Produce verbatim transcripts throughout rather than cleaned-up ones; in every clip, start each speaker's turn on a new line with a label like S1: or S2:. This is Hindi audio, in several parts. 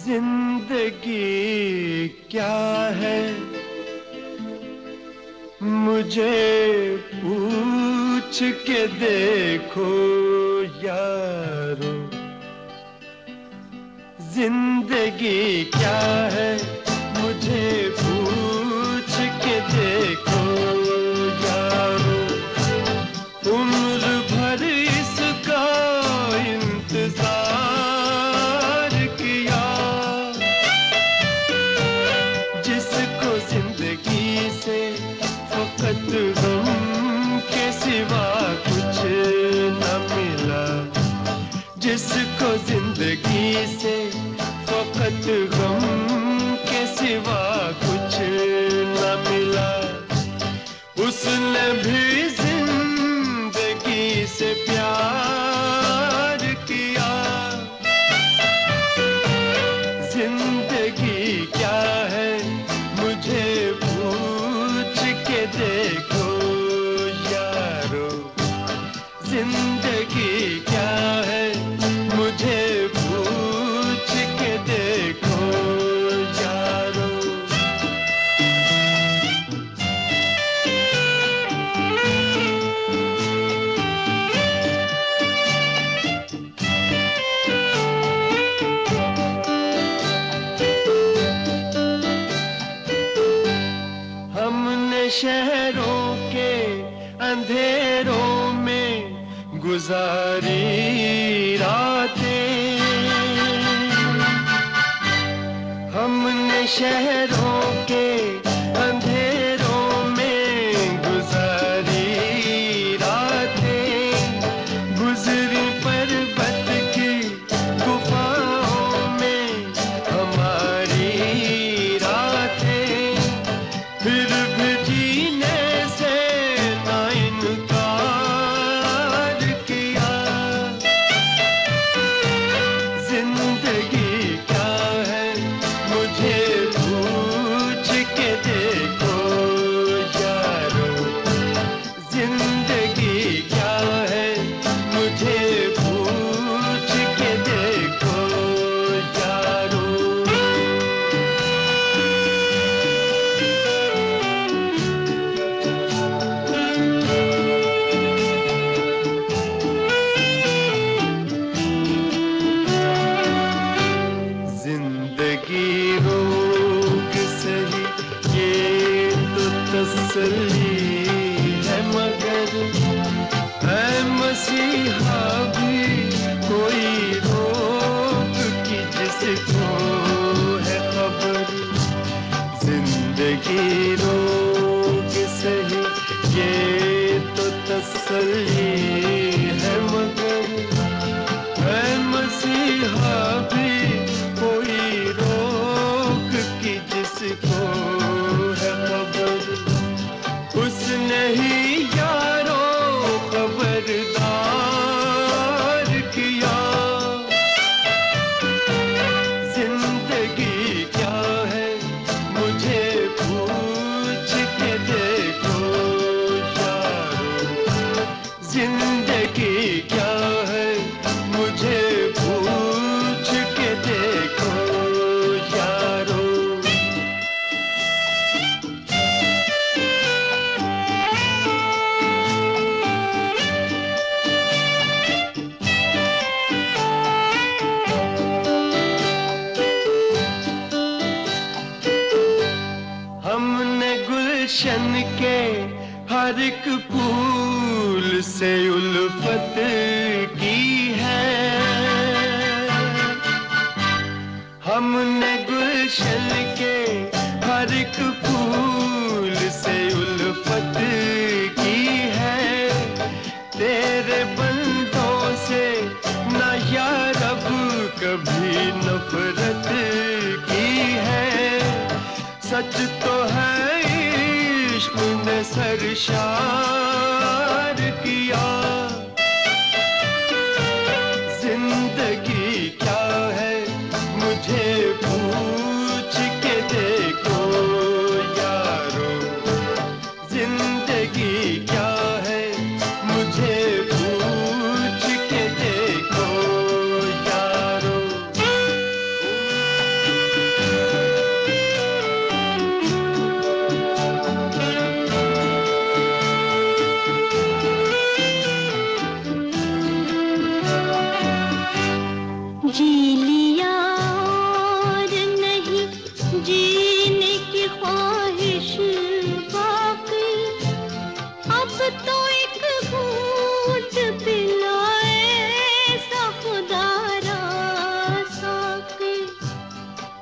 S1: जिंदगी क्या है मुझे पूछ के देखो यारो। जिंदगी क्या है मुझे पूछ के देखो यारो। उम्र भर इसका इंतजार किया, जिसको जिंदगी से फकत गम के सिवा कुछ न मिला। जिसको जिंदगी से फकत गम के सिवा कुछ न मिला, उसने भी जिंदगी से प्यार किया। जिंदगी क्या है मुझे पूछ के देखो यारो। जिंदगी क्या है मुझे पूछ के देखो यारो। हमने शहरों के अंधेरों में गुजारी रातें। हमने शहरों के अंधेरों में गुजारी रातें। गुजरी पर्वत की गुफाओं में हमारी रातें। फिर भी जीने से ना इनकार किया। जिंदगी क्या है मुझे पूछ के देखो यारो। जिंदगी क्या है मुझे पूछ के देखो यारो। जिंदगी रोग सही ये तो तसल्ली है, मगर है मसीहा भी कोई रोग की जिसको है खबर। जिंदगी रोग सही ये तो तसल्ली है, मगर है मसीहा भी कोई रोग की जिसको है खबर। उसने ही यारो खबरदार किया। जिंदगी क्या है मुझे पूछ के देखो यारो। जिंदगी क्या है मुझे पूछ के देखो यारो। हमने गुलशन के हर एक फूल से उल्फत की है। हमने गुलशन के हर एक फूल से उल्फत की है। तेरे बंदों से ना यार अब कभी नफरत की है। सच तो है इश्क ने सरशार किया। जिंदगी क्या है मुझे पूछ के देखो यारो। जिंदगी क्या है मुझे पूछ के देखो यारो।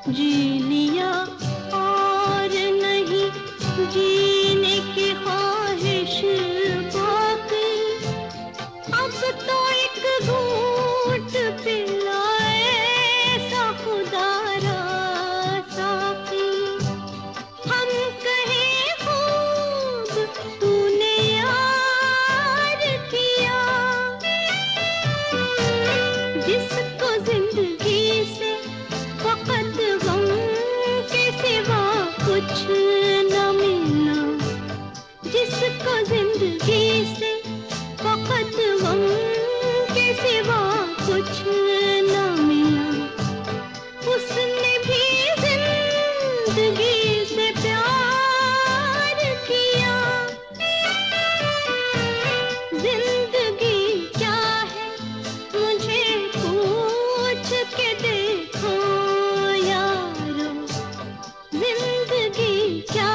S2: जी लिया और नहीं जीने की ख्वाहिश बाकी, अब तो एक घूंट पिलाए सा खुदारा साकी। हम कहें खूब तूने यार किया, जिसको जिंदगी से फकत गम के सिवा कुछ न मिला, जिसको जिंदगी से फकत गम के सिवा कुछ न मिला, उसने भी जिंदगी से प्यार किया। जिंदगी क्या है मुझे पूछ के देखो यारो, जिंदगी क्या